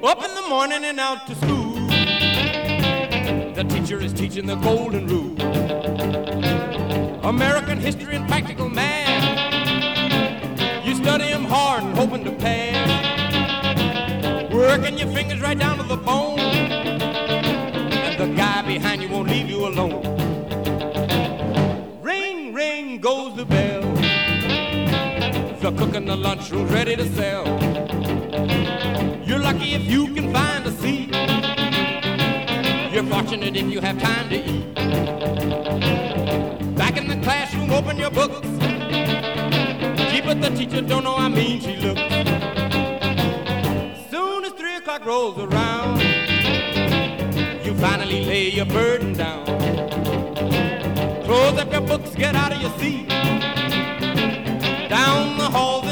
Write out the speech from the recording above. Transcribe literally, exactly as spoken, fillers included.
Up in the morning and out to school. The teacher is teaching the golden rule. American history and practical math. You study them hard and hoping to pass. Working your fingers right down to the bone. And the guy behind you won't leave you alone. Ring, ring goes the bell. The cook in the lunchroom's ready to sell. You're lucky if you can find a seat. You're fortunate if you have time to eat. Back in the classroom, open your books. Gee, but the teacher don't know how mean she looks. Soon as three o'clock rolls around, you finally lay your burden down. Close up your books, get out of your seat. Down the hall